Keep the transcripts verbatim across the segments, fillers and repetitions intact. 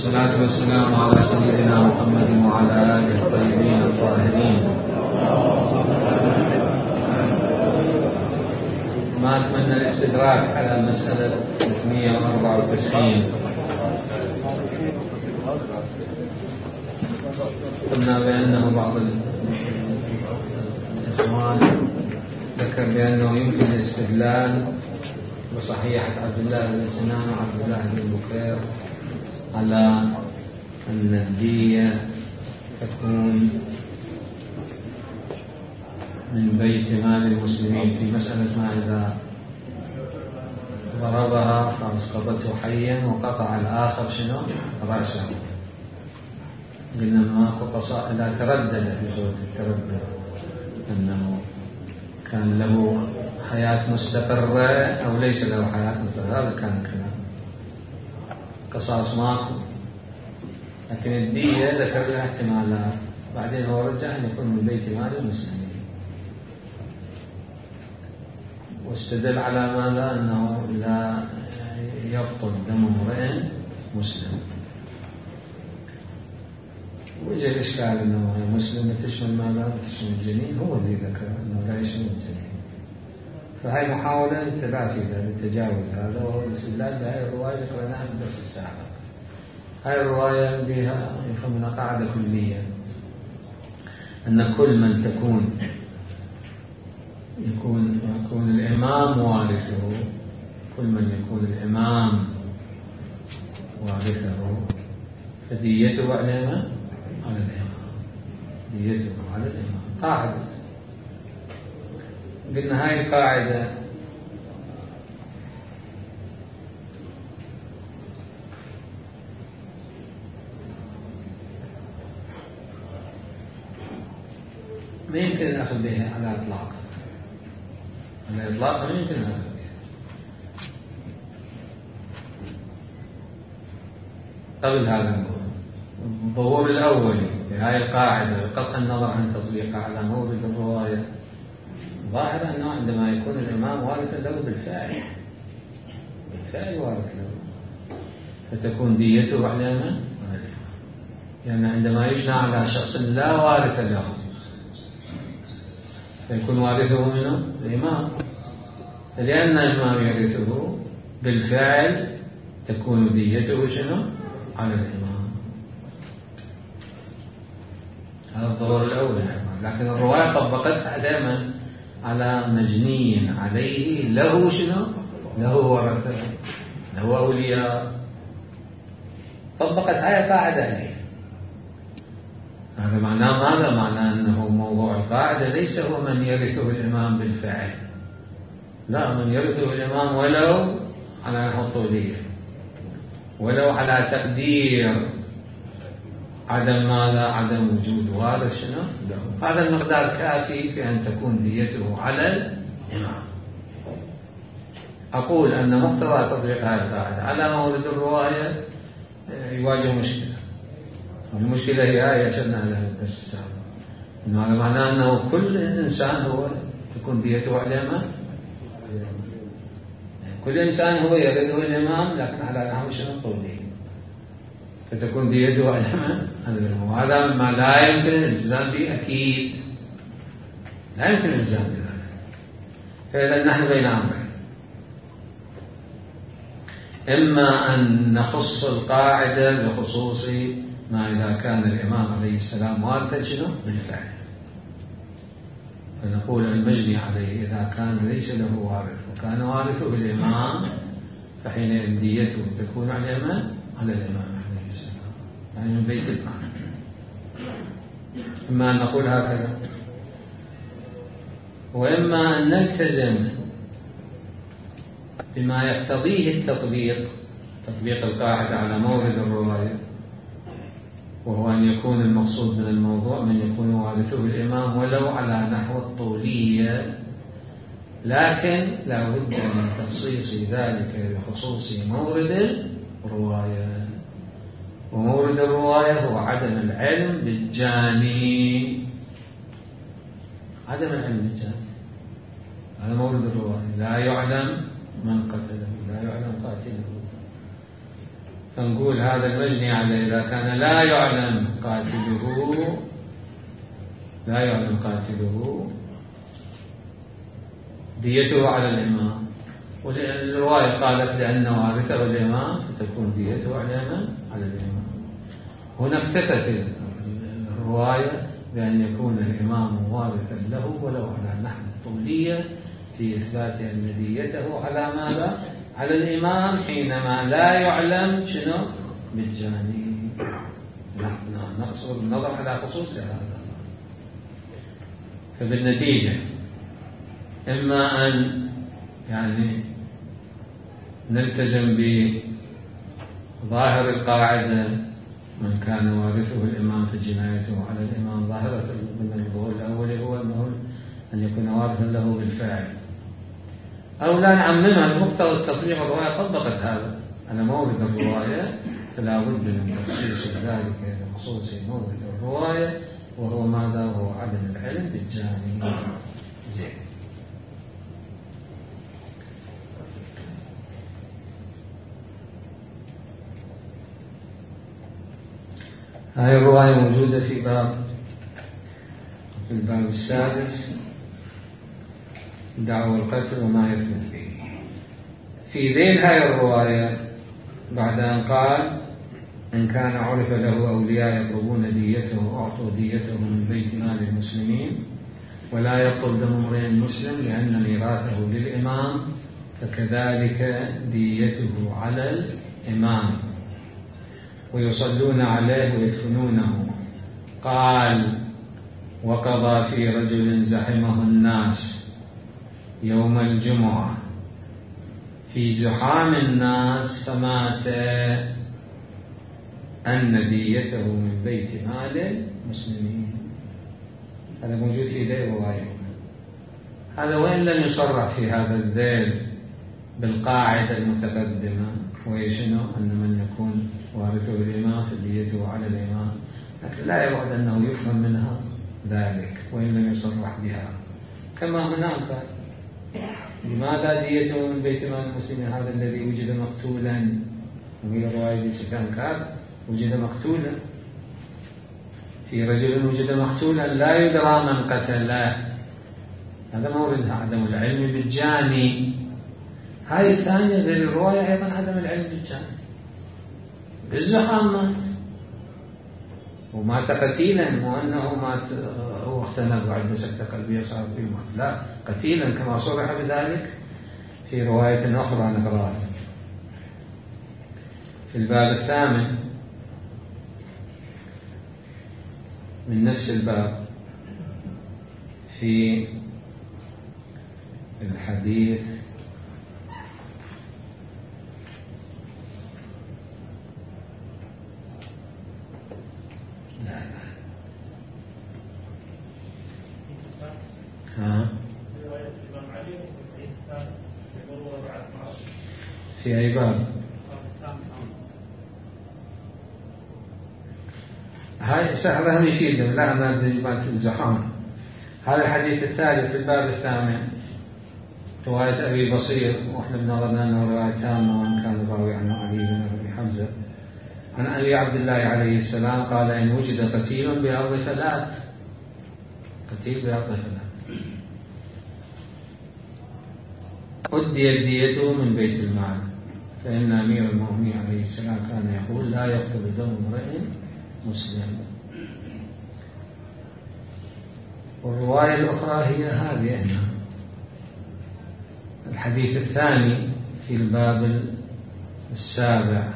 والصلاة والسلام على سيدنا محمد وعلى آله الطيبين الطاهرين. ما أتمنى الاستدراك على المسألة مئة وأربعة وتسعين. قلنا بأنه بعض الإخوان ذكر بأنه يمكن الاستدلال بصحيحة عبد الله بن سنان وعبد الله بن بكير على أن الدية تكون من بيت مال المسلمين في مسألة ما إذا ضربها فأسقطته حيا وقطع الآخر شنو رأسه. قلنا ماكو قصاء لا تردد في صورة التردد أنه كان له حياة مستقرة أو ليس له حياة مستقرة، هذا كان كلام. قصاص ماكو، لكن الدية ذكر لها احتمالات، بعدين هو رجع أن يكون من بيت مال المسلمين، واستدل على ماذا؟ أنه لا يبطل دم امرئ مسلم. وجه الإشكال أنه مسلم تشمل ماذا؟ تشمل الجنين، هو اللي ذكر أنه لا يشمل الجنين. فهي محاولة للتلافي للتجاوز هذا، وهو الاستدلال بهذه الرواية اللي قرأناها في الدرس السابق. هذه الرواية بها يفهمنا قاعدة كلية، أن كل من تكون يكون يكون الإمام وارثه، كل من يكون الإمام وارثه فديته على من؟ على الإمام. ديته على الإمام قاعدة. قلنا هاي القاعدة ما يمكن نأخذ بها على إطلاق، على إطلاق ما يمكن نأخذ بها. قبل هذا الظهور الأولي في هاي القاعدة بقطع النظر عن تطبيقها على مورد الرواية، ظاهر أنه عندما يكون الإمام وارثا له بالفعل بالفعل وارث له، فتكون ديته على من؟ يعني عندما يجنى على شخص لا وارث له فيكون وارثه منه الإمام، لأن الإمام يرثه بالفعل تكون ديته شنو؟ على الإمام. هذا الضرر الأول. لكن الرواية طبقتها دائما على مجني عليه له شنو؟ له ورثة، له أولياء، طبقت هاي القاعدة عليه. هذا معناه ماذا؟ معناه أنه موضوع القاعدة ليس هو من يرثه الإمام بالفعل، لا، من يرثه الإمام ولو على الحطولية، ولو على تقدير عدم ماذا؟ عدم وجود وارث شنو؟ هذا المقدار كافي في أن تكون ديته على الإمام. أقول أن مقتضى تطبيق هذه القاعدة على مورد الرواية يواجه مشكلة، والمشكلة هي هاي أشرنا لها في الدرس السابق، إنه هذا معناه أنه كل إنسان هو تكون ديته على الإمام. كل إنسان هو يرثه الإمام لكن على نحو شنو؟ طولي، فتكون ديته على الإمام. وهذا ما لا يمكن الالتزام به، أكيد لا يمكن الالتزام بذلك. فإذا نحن بين أمرين، إما أن نخص القاعدة بخصوص ما إذا كان الإمام عليه السلام وارثا شنو؟ بالفعل، فنقول المجني عليه إذا كان ليس له وارث وكان وارثه الإمام فحين ديته تكون على الإمام، على الإمام عليه السلام، يعني من بيت المال. إما أن نقول هكذا، وإما أن نلتزم بما يقتضيه التطبيق، تطبيق القاعدة على مورد الرواية، وهو أن يكون المقصود من الموضوع من يكون وارثه الإمام ولو على نحو الطولية، لكن لا بد من تخصيص ذلك بخصوص مورد الرواية. ومورد الرواية هو عدم العلم بالجاني، عدم العلم بالجاني هذا مورد الرواية، لا يعلم من قتله، لا يعلم قاتله. فنقول هذا المجني عليه إذا كان لا يعلم قاتله لا يعلم قاتله ديته على الإمام، والرواية قالت لأن وارثه الإمام فتكون ديته على من؟ على الإمام. هنا اكتفت الرواية بأن يكون الإمام وارثا له ولو على نحو الطولية في إثبات أن ديته على ماذا؟ على الإمام حينما لا يعلم شنو؟ بالجاني. نحن نقصد النظر على خصوص هذا. فبالنتيجة إما أن يعني نلتزم بظاهر القاعدة من كان وارثه الإمام فجنايته على الإمام ظاهرة من الظهور الأول هو أنه أن يكون وارثا له بالفعل، أو لا نعممها بمقتضى التطبيق. الرواية طبقت هذا على مورد الرواية، فلا بد من تخصيص ذلك بخصوص مورد الرواية، وهو ماذا؟ وهو عدم العلم بالجاني. زين. هذه الرواية موجودة في باب في الباب السادس، دعوى القتل وما يثبت به. في ذيل هذه الرواية بعد أن قال إن كان عرف له أولياء يطلبون ديته أعطوا ديته من بيت مال المسلمين، ولا يطلب دم امرئ مسلم لأن ميراثه للإمام، فكذلك ديته على الإمام، ويصلون عليه ويدفنونه. قال وقضى في رجل زحمه الناس يوم الجمعة في زحام الناس فمات أن ديته من بيت مال المسلمين. هذا موجود في ذيل رواية. هذا وإن لم يصرح في هذا الذيل بالقاعدة المتقدمة، وهي شنو؟ أن من يكون وارثه الإمام فديته على الإمام، لكن لا يبعد أنه يفهم منها ذلك وإن لم يصرح بها. كما هناك لماذا ديته من بيت مال المسلمين؟ هذا الذي وجد مقتولا، وهي رواية سفيان كعب وجد مقتولا، في رجل وجد مقتولا لا يدرى من قتله، هذا موردها عدم العلم بالجاني. هذه الثانية ذي الرواية أيضا عدم العلم بالجاني، بالزحام مات ومات قتيلا، مو أنه مات هو اختنق وعند سكتة قلبية صار في الموت، لا قتيلا كما صرح بذلك في رواية أخرى نقراها في الباب الثامن من نفس الباب في الحديث لا لا ها في أي باب؟ هاي سهلة هم يفيدنا، لا ما في الزحام. هذا الحديث الثالث في الباب الثامن رواية أبي بصير، وإحنا بنظرنا أنه رواية تامة وإن كان راوي عن علي بن أبي حمزة عن أبي عبد الله عليه السلام قال إن وجد قتيل بأرض فلات، قتيل بأرض فلات أديت ديته من بيت المال، فإن أمير المؤمنين عليه السلام كان يقول لا يقتل دم امرئ مسلم. والرواية الأخرى هي هذه هنا الحديث الثاني في الباب السابع،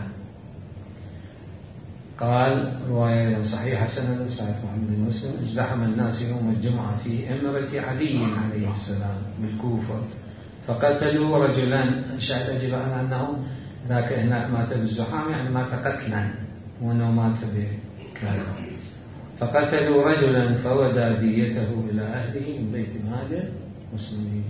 قال رواية صحيحة سند سعد محمد بن مسلم ازدحم الناس يوم الجمعة في إمرة علي عليه السلام بالكوفة فقتلوا رجلا. شاهد أجب على أنه ذاك هناك مات بالزحام يعني مات قتلا وأنه مات بكذا، فقتلوا رجلا فودى ديته إلى أهله من بيت مال المسلمين.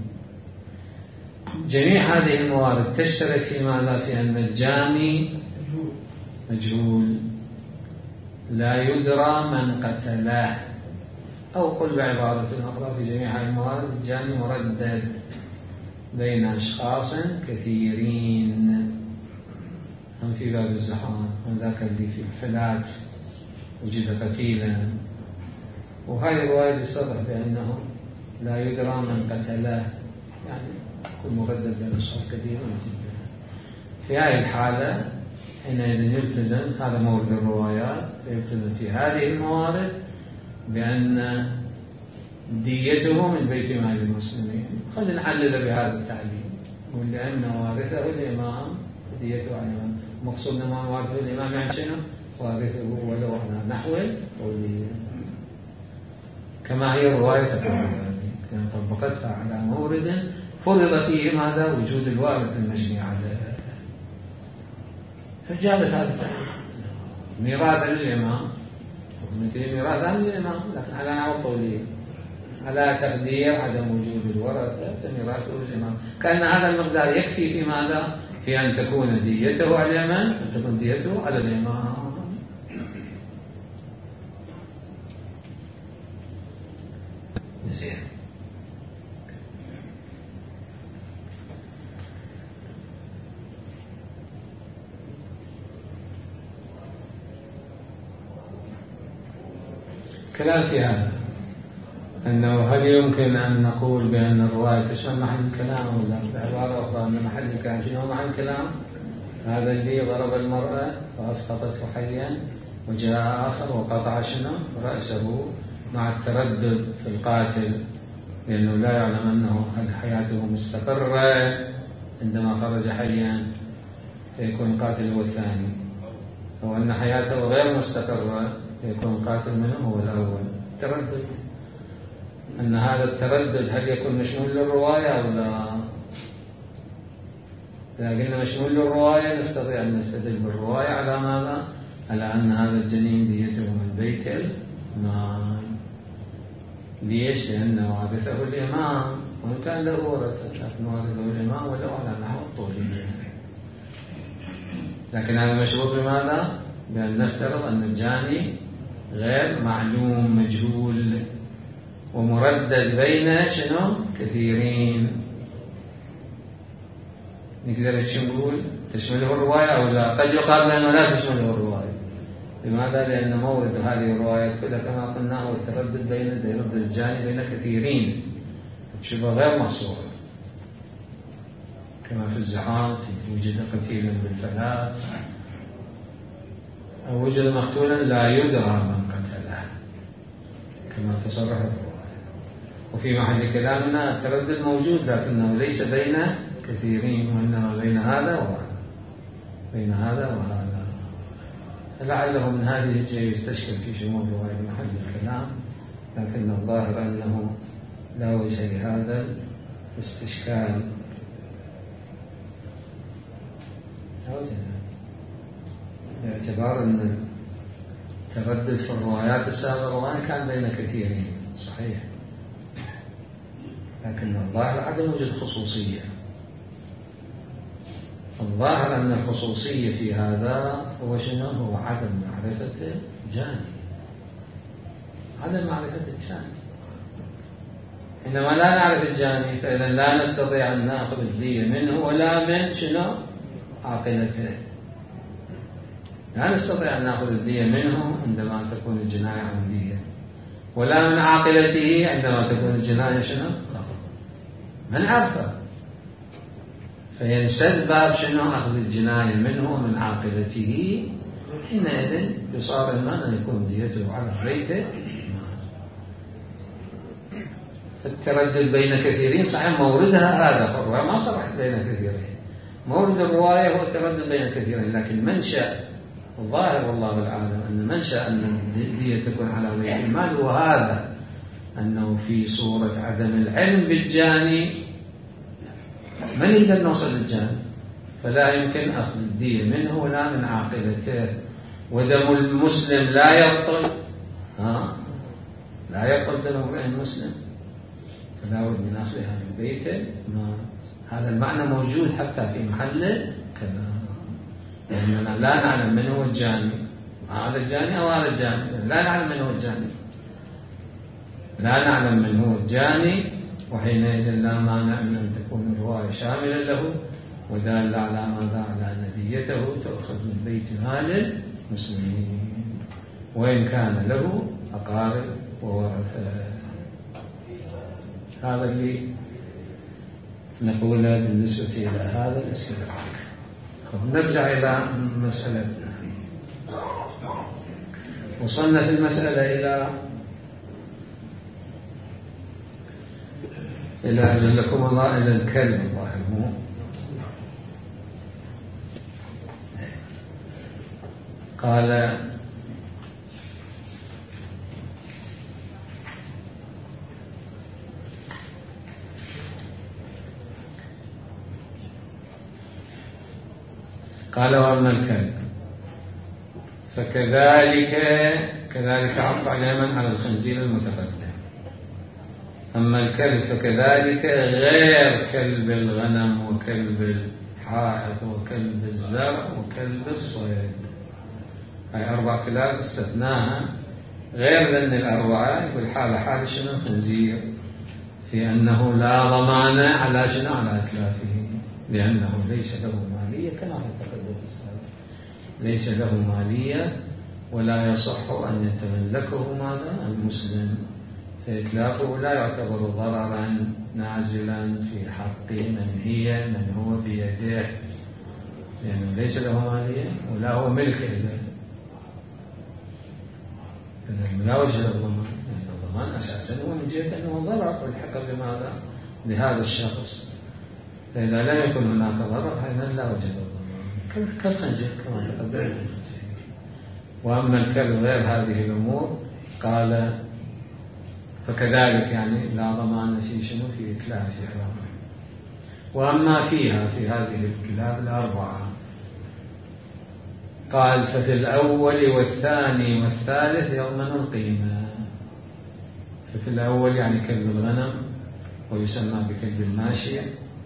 جميع هذه الموارد تشترك في ماذا؟ في أن الجاني مجهول لا يدرى من قتله، أو قل بعبارة أخرى في جميع هذه الموارد الجاني مردد بين أشخاص كثيرين، أم في باب الزحام، أم ذاك اللي في الفلات وجد قتيلا. وهذه الرواية يصرح بأنه لا يدرى من قتله، يعني يكون مردد بين أشخاص كثيرون جدا. في هذه الحالة حينئذ يلتزم، هذا مورد الروايات، يلتزم في هذه الموارد بأن ديته من بيت مال المسلمين. خلينا نعلل بهذا التعليل، ولأن وارثه الإمام ديته عن الإمام. مقصودنا ما وارثه الإمام يعني شنو؟ وارثه ولو على نحو قولي، كما هي الرواية تقول كان طبقتها على مورد فرض فيه ماذا؟ وجود الوارث المجني عليه، فجابت هذا التعليل ميراثا للإمام، مثل ميراثا للإمام لكن على نحو قولي، على تقدير عدم وجود الورثة فميراثه للإمام. كأن هذا المقدار يكفي في ماذا؟ في أن تكون ديته على اليمن، أن تكون ديته على الإمام. زين. كلام في هذا أنه هل يمكن أن نقول بأن الرواية تشمل محل الكلام، ولا بعبارة أخرى أن محل الكلام شنو محل الكلام؟ هذا اللي ضرب المرأة فأسقطته حيا، وجاء آخر وقطع شنو رأسه، مع التردد في القاتل لأنه لا يعلم أنه هل حياته مستقرة عندما خرج حيا فيكون القاتل هو الثاني، أو أن حياته غير مستقرة فيكون القاتل منه هو الأول. تردد، أن هذا التردد هل يكون مشمول للرواية أو لا؟ إذا قلنا مشمول للرواية نستطيع أن نستدل بالرواية على ماذا؟ على أن هذا الجنين ديته من بيت المال. ليش؟ لأن وارثه الإمام، وإن كان له ورثة لكن وارثه الإمام ولو على نحو الطولية. لكن هذا مشروط بماذا؟ بأن نفترض أن الجاني غير معلوم مجهول ومردد بين شنو؟ كثيرين. نقدر نقول تشمله الرواية أو لا؟ قد يقال بأنه لا تشمله الرواية. لماذا؟ لأن مورد هذه الروايات كلها كما قلنا هو التردد بين يرد الجاني بين كثيرين، شبه غير محصور، كما في الزحام في وجد قتيلا بالفلات أو وجد مقتولا لا يدرى من قتله كما تصرح الرواية. وفي محل كلامنا التردد موجود لكنه ليس بين كثيرين، وإنما بين هذا وهذا، بين هذا وهذا. لعله من هذه الجهة يستشكل في شمول رواية محل الكلام، لكن الظاهر أنه لا وجه لهذا الاستشكال. لا وجه باعتبار أن التردد في الروايات السابقة كان بين كثيرين صحيح، لكن الظاهر عدم وجود خصوصية. الظاهر أن الخصوصية في هذا هو شنو؟ هو عدم معرفة الجاني، عدم معرفة الجاني. حينما لا نعرف الجاني فإذا لا نستطيع أن نأخذ الدية منه ولا من شنو؟ عاقلته. لا نستطيع أن نأخذ الدية منه عندما تكون الجناية عمدية، ولا من عاقلته عندما تكون الجناية شنو؟ من عرفه، فينسد باب شنو؟ أخذ الجناية منه ومن عاقلته. حينئذ يصار المال أن يكون ديته على بيته. فالتردد بين كثيرين صحيح موردها هذا، فالرواية ما صرحت بين كثيرين، مورد الرواية هو التردد بين كثيرين، لكن منشأ الظاهر والله العالم أن منشأ أن الدية تكون على بيت المال هو هذا، أنه في صورة عدم العلم بالجاني من يقدر نوصل للجاني، فلا يمكن أخذ الدية منه ولا من عاقلته. ودم المسلم لا يبطل، ها لا يبطل دم امرئ مسلم، فلا بد من أخذها من بيته. هذا المعنى موجود حتى في محل كلام، لأننا لا نعلم من هو الجاني، هذا الجاني أو هذا الجاني، لا نعلم من هو الجاني، لا نعلم من هو الجاني. وحينئذ لا مانع من أن تكون الرواية شاملة له ودال على ماذا؟ على نبي ديته تؤخذ من بيت مال المسلمين، وإن كان له أقارب وورثة. هذا اللي نقوله بالنسبة إلى هذا الاستدراك. نرجع إلى مسألتنا. وصلنا في المسألة إلى إلى أجلكم الله إلى الكلب الظاهر. قال قال وأما الكلب فكذلك كذلك عطف على من على الخنزير المتقدم. أما الكلب فكذلك غير كلب الغنم وكلب الحائط وكلب الزرع وكلب الصيد. هاي أربع كلاب استثناها غير ذن الأربعة. يقول حالة حال شنو الخنزير في أنه لا ضمان على شنو على أتلافه، لأنه ليس له مالية كما تقدم السابق، ليس له مالية ولا يصح أن يتملكه ماذا المسلم، فإتلافه لا يعتبر ضررا نازلا في حق من هي من هو بيده، لأنه ليس له مالية ولا هو ملك له، لا وجه للضمان. يعني الضمان أساسا هو من جهة أنه ضرر والحق بماذا لهذا الشخص، فإذا لم يكن هناك ضرر فإذا لا وجه للضمان كالخنزير كما تقدم. وأما الكلب غير هذه الأمور قال فكذلك يعني لا ضمان في شنو في إتلافها. وأما فيها في هذه الكلاب الأربعة قال ففي الأول والثاني والثالث يضمن القيمة. ففي الأول يعني كلب الغنم ويسمى بكلب الماشية،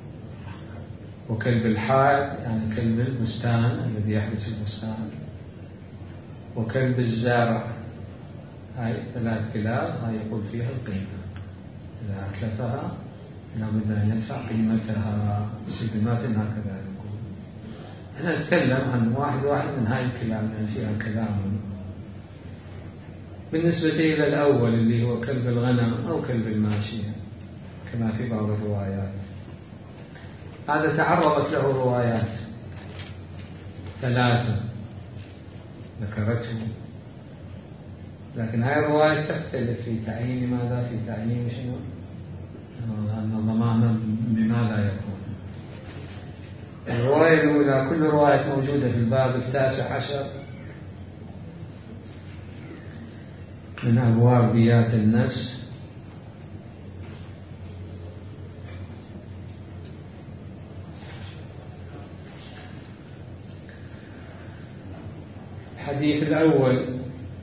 وكلب الحائط يعني كلب البستان الذي يحرس البستان، وكلب الزارع. هاي ثلاث كلاب هاي يقول فيها القيمة، إذا أتلفها لابد أن يدفع قيمتها سيدمات هكذا يقول. أنا أتكلم عن واحد واحد من هاي الكلاب لأن فيها كلام. بالنسبة إلى الأول اللي هو كلب الغنم أو كلب الماشية كما في بعض الروايات، هذا تعرضت له روايات ثلاثة ذكرته، لكن هاي الرواية تختلف في تعيين ماذا في تعيين شنو أن الضمان بماذا يكون. الرواية الأولى كل رواية موجودة في الباب التاسع عشر من أبواب ديات النفس، الحديث الأول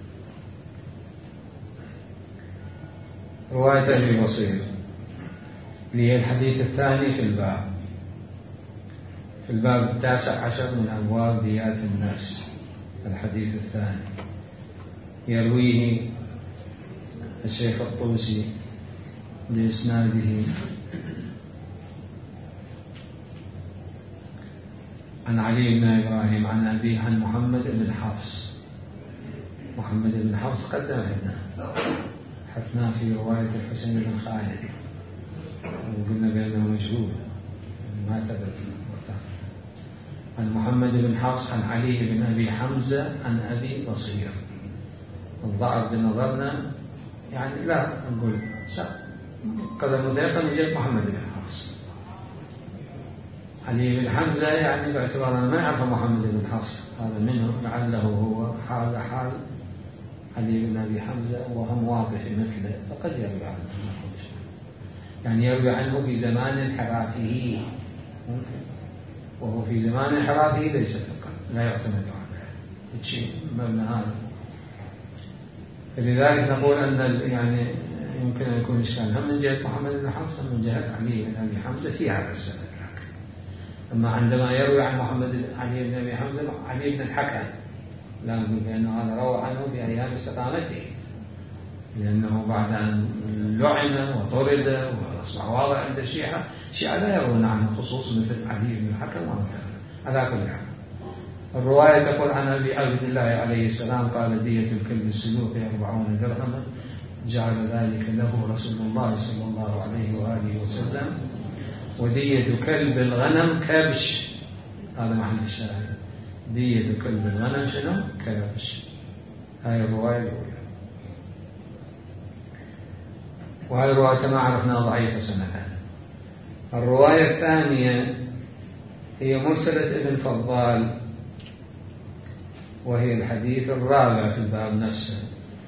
رواية أبي بصير اللي هي الحديث الثاني في الباب في الباب التاسع عشر من أبواب ديات النفس. الحديث الثاني يرويه الشيخ الطوسي بإسناده عن علي بن إبراهيم عن أبيه عن محمد بن حفص. محمد بن حفص قدم لنا حثنا في رواية الحسين بن خالد وقلنا بأنه مجهول ما ثبت. عن محمد بن حفص عن علي بن أبي حمزة عن أبي بصير. الضعف بنظرنا يعني لا نقول قدر مذيقا من جهة محمد بن حفص. علي بن حمزة يعني باعتبار أنا ما يعرف محمد بن حفص هذا منه، لعله هو حال حال علي بن أبي حمزة وهم واقف مثله فقد يروي عنه، يعني يروي عنه في زمان انحرافه ممكن، وهو في زمان انحرافه ليس ثقة لا يعتمد عليه شيء مبنى هذا. فلذلك نقول أن يعني يمكن أن يكون إشكال هم من جهة محمد بن حفص من جهة علي بن أبي حمزة في هذا السند. أما عندما يروي عن محمد علي بن أبي حمزة علي بن الحكم لا نقول بأنه هذا روى عنه في أيام استقامته، لأنه بعد أن لعن وطرد وأصبح واضح عند الشيعة الشيعة لا يرون عنه خصوص مثل علي بن الحكم ومثله على كل حال. الرواية تقول عن أبي عبد الله عليه السلام قال دية الكلب السلوك أربعون درهما جعل ذلك له رسول الله صلى الله عليه وآله وسلم. ودية كلب الغنم كبش، هذا محل الشاهد، دية كلب الغنم شنو؟ كبش. هاي الرواية الأولى. وهذه الرواية كما عرفنا ضعيفة سنة. الرواية الثانية هي مرسلة ابن فضال، وهي الحديث الرابع في الباب نفسه،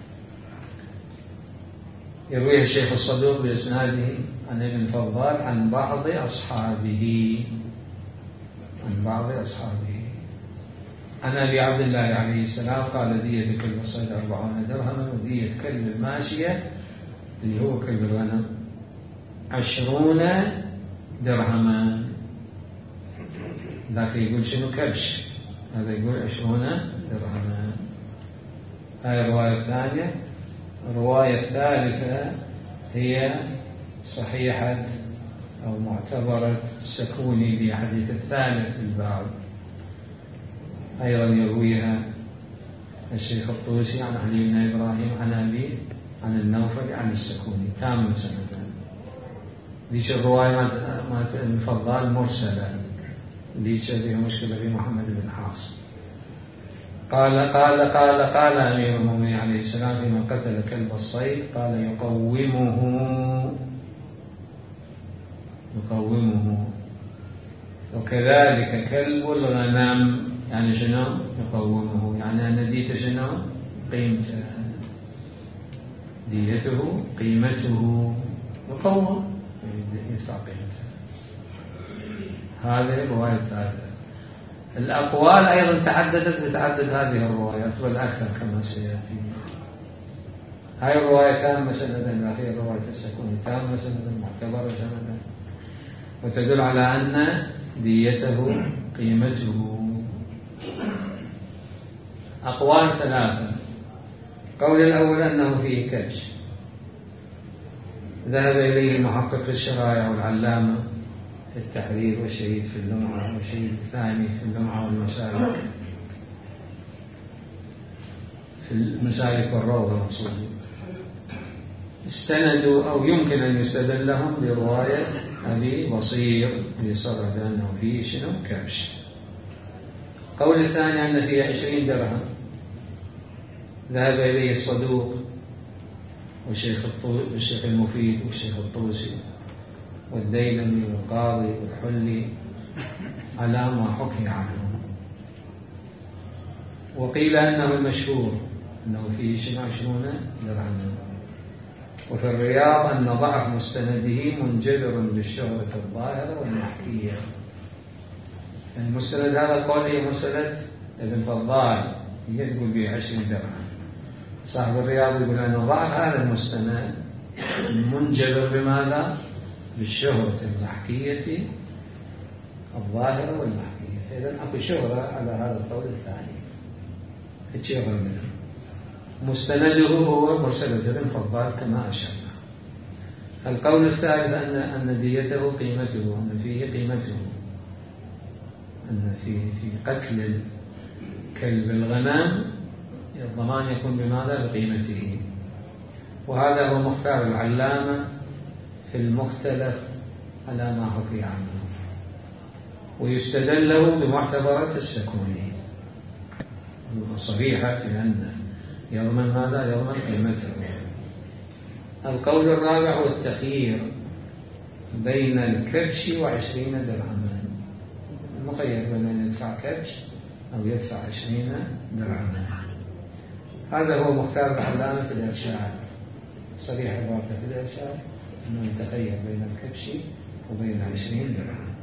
يرويه الشيخ الصدوق بإسناده عن ابن فضال عن بعض أصحابه عن بعض أصحابه عن أبي عبد الله عليه السلام قال دية كلب الصيد أربعون درهما ودية كلب الماشية اللي هو كلب الغنم عشرون درهما. ذاك يقول شنو؟ كبش، هذا يقول عشرون درهما. هاي الرواية الثانية. الرواية الثالثة هي صحيحة أو معتبرة السكوني بحديث الثالث في الباب، أيضا يرويها الشيخ الطوسي عن علي بن إبراهيم عن أبي عن النوفل عن السكوني تام سنة. ذيك الرواية ما المفضل مرسلة، ذيك فيها مشكلة في محمد بن حاص. قال قال قال قال أمير المؤمنين عليه السلام فيمن قتل كلب الصيد قال يقومه يقومه وكذلك كلب الغنم. يعني شنو يقومه؟ يعني أن ديته شنو؟ قيمته، ديته قيمته يقوم، يدفع قيمته. هذه الرواية الثالثة. الأقوال أيضا تعددت بتعدد هذه الروايات والأكثر كما سيأتي. هاي الرواية تامة سندا، الأخير رواية السكوني تامة سندا معتبرة سندا، وتدل على أن ديته قيمته. أقوال ثلاثة. قول الأول أنه فيه كبش، ذهب إليه المحقق في الشرايع والعلامة في التحرير والشهيد في اللمعة والشهيد الثاني في اللمعة والمسالك في المسالك والروضة المقصود. استندوا أو يمكن أن يستدل لهم برواية أبي بصير لصرف أنه فيه شنو؟ كبش. قول الثاني أن فيه عشرين درهم، ذهب إليه الصدوق والشيخ الشيخ المفيد والشيخ الطوسي والديلمي والقاضي والحلي على ما حكي عنه. وقيل أنه المشهور أنه فيه شنو؟ عشرون درهما. وفي الرياض أن ضعف مستنده منجبر بالشهرة الظاهرة والمحكية. المستند هذا القول هي مسألة ابن فضال، هي تقول به عشرين درهم. صاحب الرياض يقول أن ضعف هذا المستند منجبر بماذا؟ بالشهرة المحكية الظاهرة والمحكية. فإذا أكو شهرة على هذا القول الثاني، الشهرة منه. مستنده هو مرسلة ابن فضال كما أشرنا. القول الثالث أن أن ديته قيمته، أن فيه قيمته، أن في في قتل كلب الغنم الضمان يكون بماذا؟ بقيمته. وهذا هو مختار العلامة في المختلف على ما حكي عنه، ويستدل له بمعتبرات السكوني صريحة في أن يضمن ماذا؟ يضمن قيمته. القول الرابع هو التخيير بين الكبش وعشرين درهما، المخير بين أن يدفع كبش أو يدفع عشرين درهما. هذا هو مختار العلامة في الإرشاد، صريح عبارته في الإرشاد أنه يتخير بين الكبش وبين عشرين درهم.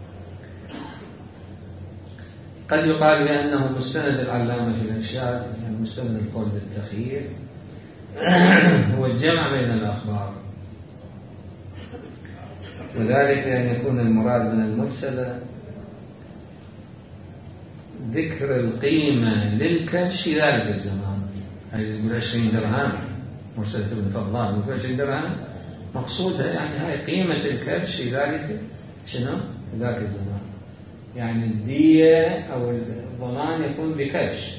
قد يقال بأنه مستند العلامة في الإرشاد، يعني مستند القول بالتخيير هو الجمع بين الأخبار، وذلك أن يكون المراد من المرسلة ذكر القيمة للكبش في ذلك الزمان. هذه يقول عشرين درهم مرسلة ابن فضال، يقول عشرين درهم مقصودها يعني هاي قيمة الكبش في ذلك شنو؟ في ذاك الزمان، يعني الدية أو الضمان يكون بكبش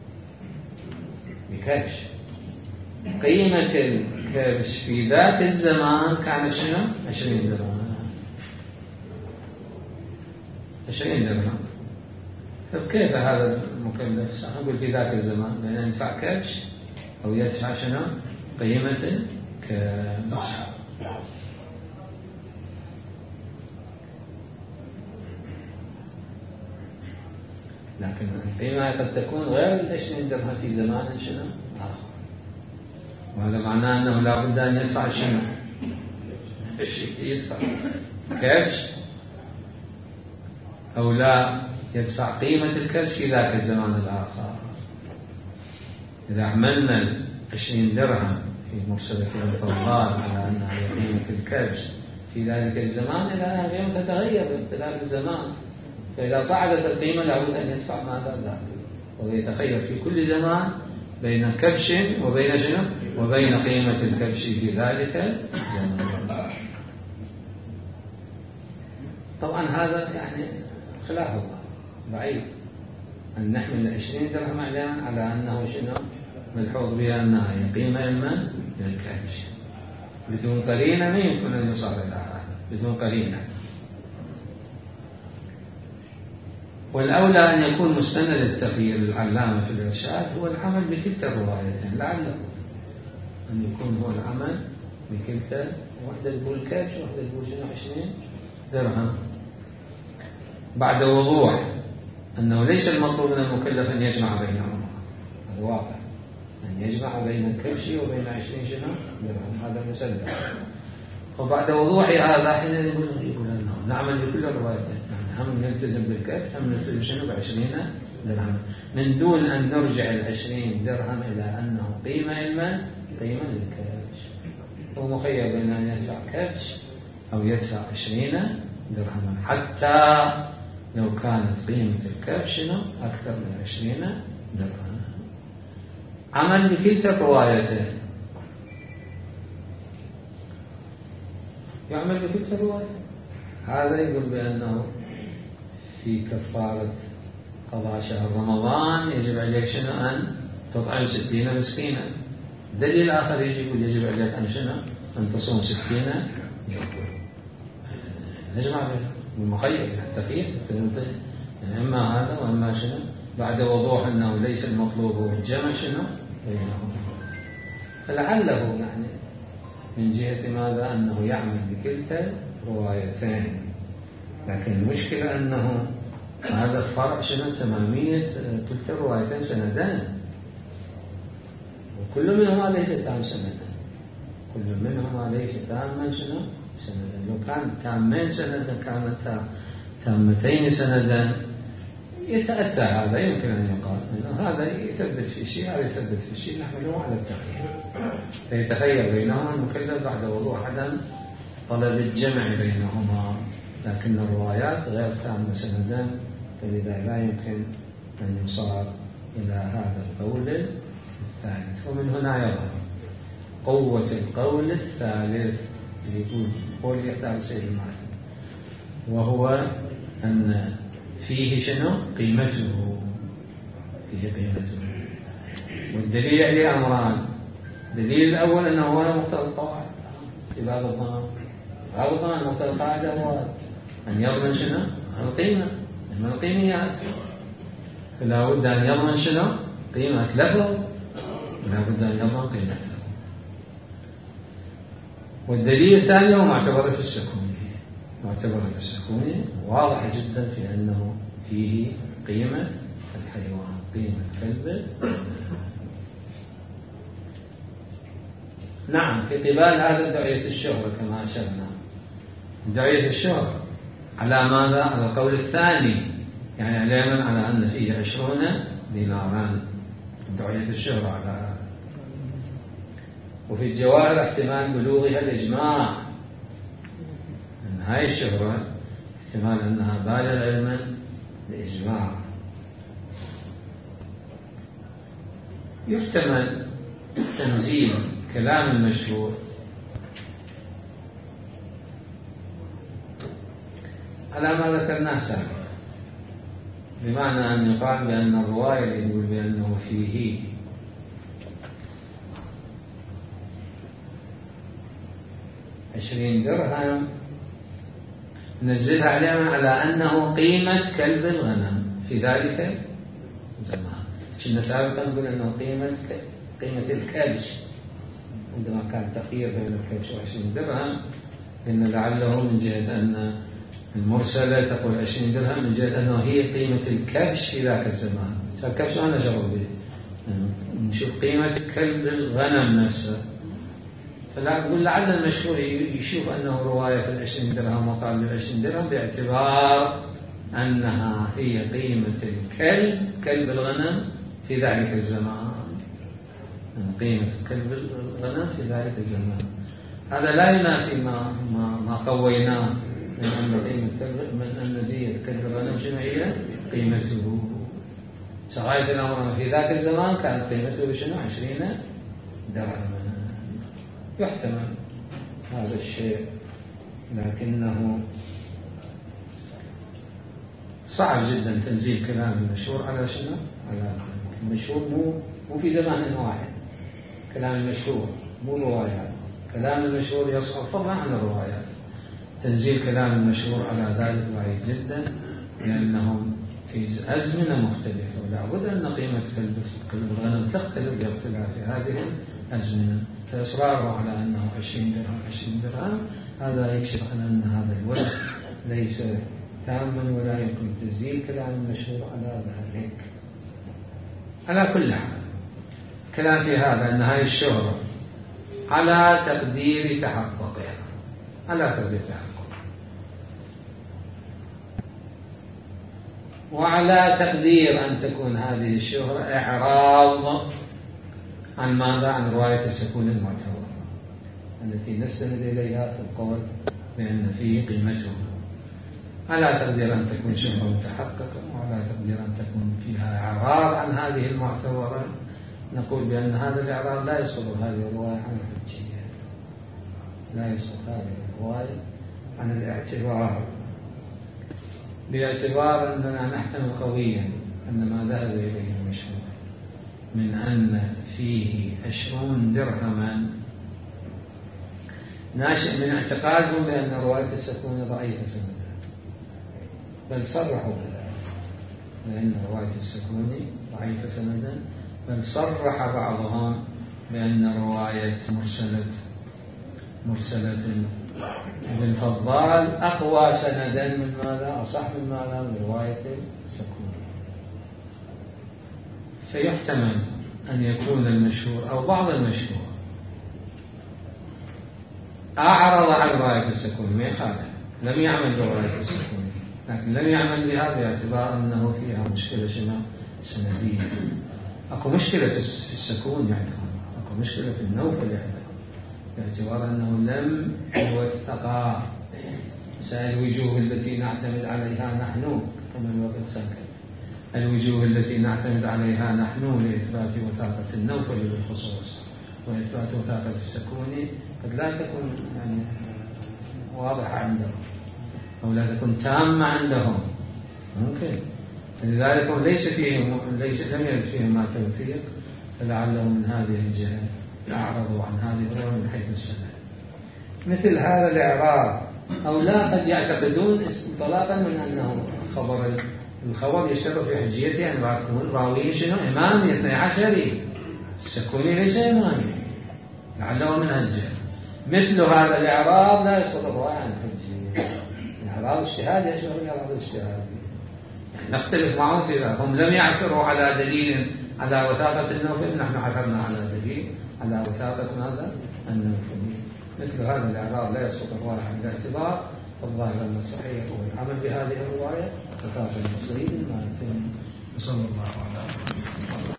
بكبش قيمة الكبش في ذاك الزمان كانت شنو؟ عشرين درهم عشرين درهم. فكيف هذا المكلف نقول في ذاك الزمان بأن يدفع كبش أو يدفع شنو؟ قيمة الكبش. لكن القيمة قد تكون غير العشرين درهم في زمان شنو؟ آخر. وهذا معناه أنه لا بد أن يدفع شنو؟ يدفع كبش أو لا يدفع قيمة الكبش في ذاك الزمان الآخر. إذا عملنا عشرين درهم في مرسلة الفضال على أنها هي قيمة الكبش في ذلك الزمان، إلى أن اليوم تتغير باختلاف الزمان، فإذا صعدت القيمة لابد أن يدفع ماذا ذلك، ويتخير في كل زمان بين كبش وبين شنو؟ وبين قيمة الكبش في ذلك الزمان. طبعا هذا يعني خلاف الله بعيد أن نحمل عشرين درهم إعلانا على أنه شنو؟ ملحوظ بها أنها هي قيمة المن للكبش. بدون قرينة ما يمكن أن يصار إلى هذا، بدون قرينة. والأولى أن يكون مستند التغيير العلامة في الإرشاد هو العمل بكلتا الروايتين، لعله أن يكون هو العمل بكلتا، واحدة تقول كبش واحدة تقول شنو عشرين درهم، بعد وضوح أنه ليس المطلوب من المكلف أن يجمع بينهما، الواقع أن يجمع بين الكبش وبين عشرين شنو درهم، هذا مسلم. وبعد وضوح هذا حين يقول أنه نعمل بكل الروايتين، يعني هم نلتزم بالكبش هم نلتزم شنو بعشرين درهم، من دون أن نرجع العشرين درهم إلى أنه قيمة المن قيمة للكبش. هو مخير بين أن يدفع كبش أو يدفع عشرين درهم، حتى لو كانت قيمة الكبش أكثر من عشرين درهم. عمل بكلتا الروايتين، يعمل بكلتا الروايتين. هذا يقول بأنه في كفارة قضاء شهر رمضان يجب عليك شنو؟ أن تطعم ستين مسكينا. دليل آخر يجي يقول يجب عليك أن شنو؟ أن تصوم ستين يوم. نجمع بينهم المخير التخيير، يعني إما هذا وإما شنو، بعد وضوح أنه ليس المطلوب هو الجمع شنو بينهم. فلعله يعني من جهة ماذا أنه يعمل بكلتا روايتين، لكن المشكلة أنه هذا الفرع شنو تمامية كلتا الروايتين سندان، وكل منهما ليس تام سندا، كل منهما ليس تاما شنو سندا. لو كان تامين سندا كانت تامتين سندا يتأتى هذا، يمكن أن يقال أنه هذا يثبت في شيء هذا يثبت في شيء، نحمله على التغيير، فيتخير بينهما المكلف بعد وضوح عدم طلب الجمع بينهما، لكن الروايات غير تامة سندا، فلذا لا يمكن أن يصار إلى هذا القول الثالث. ومن هنا يظهر قوة القول الثالث اللي يقول قول يختار سيد المعتمد، وهو أن فيه شنو قيمته، فيه قيمته. والدليل عليه أمران. الدليل الأول أنه هو مقتضى القواعد في باب الضمان، باب الضمان مقتضى القاعدة هو أن يضمن شنو القيمة من القيميات، فلا بد أن يضمن شنو قيمة لفظه، ولا بد أن يضمن قيمته. والدليل الثاني هو معتبرة السكوني، معتبرة السكوني واضح جدا في أنه فيه قيمة الحيوان، قيمة كلب. نعم، في قبال هذا دعية الشهرة كما أشرنا، دعية الشهرة على ماذا؟ على القول الثاني، يعني علما على أن فيه عشرون دينارا، دعية الشهرة على هذا. وفي الجواهر احتمال بلوغها الإجماع، أن هاي الشهرة احتمال أنها بالغ علما لإجماع. يحتمل تنزيل كلام المشهور على ما ذكرناه سابقا، بمعنى أن يقال بأن الرواية اللي يقول بأنه فيه عشرين درهم نزلها عليها على أنه قيمة كلب الغنم في ذلك الزمان. كنا سابقا نقول أنه قيمة قيمة الكبش عندما كان تخيير بين الكبش وعشرين درهم، إن لعله من جهة أن المرسلة تقول عشرين درهم من جهة أنه هي قيمة الكبش في ذاك الزمان. الكبش أنا شغل به، نشوف قيمة كلب الغنم نفسه، فلا أقول لعل المشهور يشوف أنه رواية العشرين درهم وقال بالعشرين درهم باعتبار أنها هي قيمة الكلب كلب الغنم في ذلك الزمان، قيمة كلب الغنم في ذلك الزمان. هذا لا ينافي ما ما, ما قويناه من أن قيمة كلب من أن دية كلب الغنم شنو هي قيمته. سغاية الأمر في ذاك الزمان كانت قيمته شنو عشرين درهما. يحتمل هذا الشيء، لكنه صعب جدا تنزيل كلام المشهور على شنو؟ على المشهور مو مو في زمان واحد. كلام المشهور مو روايات، كلام المشهور يصعب فضلا عن الروايات. تنزيل كلام المشهور على ذلك بعيد جدا، لأنهم في أزمنة مختلفة، ولا بد أن قيمة كلب الغنم تختلف باختلاف هذه الأزمنة. فإصراره على أنه عشرين درهم عشرين درهم هذا يكشف عن أن هذا الوجه ليس تاما ولا يمكن تنزيل كلام المشهور على ذلك. على كل حال كلام في هذا أن هذه الشهرة على تقدير تحققها، على تقدير تحققها، وعلى تقدير أن تكون هذه الشهرة إعراض عن ماذا؟ عن رواية السكون المعتبرة التي نستند إليها في القول بأن فيه قيمته، على تقدير أن تكون شهرة متحققة، وعلى تقدير أن تكون فيها إعراض عن هذه المعتبرة. نقول بأن هذا الإعراض لا يسقط هذه الرواية عن الحجية، لا يسقط هذه الرواية عن الاعتبار، باعتبار أننا نحتمل قويا أن ما ذهب إليه المشهور من أن فيه عشرون درهما ناشئ من اعتقادهم بأن رواية السكون ضعيفة سندا، بل صرحوا بذلك بأن رواية السكون ضعيفة سندا، بل صرح بعضهم بأن رواية مرسلة مرسلة ابن فضال أقوى سندا من ماذا؟ أصح من ماذا؟ من رواية السكون. فيحتمل أن يكون المشهور أو بعض المشهور أعرض عن رواية السكون، ما يخالف، لم يعمل برواية السكون، لكن لم يعمل بها باعتبار أنه فيها مشكلة شنو؟ سندية. أكو مشكلة في السكون يعني، أكو مشكلة في النوفل يعني، باعتبار أنه لم يوثقا سائل الوجوه التي نعتمد عليها نحن كما الوقت سنك، الوجوه التي نعتمد عليها نحن لإثبات وثاقة النوفل بالخصوص وإثبات وثاقة السكون قد لا تكون يعني واضحة عندهم أو لا تكون تامة عندهم، ممكن. لذلك ليس فيهم ليس لم يرد فيهم ما توثيق، فلعلهم من هذه الجهة أعرضوا عن هذه الرواية من حيث السند. مثل هذا الإعراض أو لا قد يعتقدون انطلاقا من أنه خبر الخبر يشترط في حجيته أن راويه شنو؟ إمامي اثني عشري، السكوني ليس إمامي، لعله من هالجهة. مثل هذا الإعراض لا يسقط الرواية عن الحجية. الإعراض اجتهادي يشبه الإعراض الاجتهادي، نختلف معهم في ذلك. هم لم يعثروا على دليل على وثاقة النوفل، نحن عثرنا على دليل على وثاقة ماذا؟ النوفل. مثل هذا الإعراض لا يسقط الرواية عن الاعتبار. الظاهر أن الصحيح هو العمل بهذه الرواية وثاقة المصريين ما يتم. وصلى الله على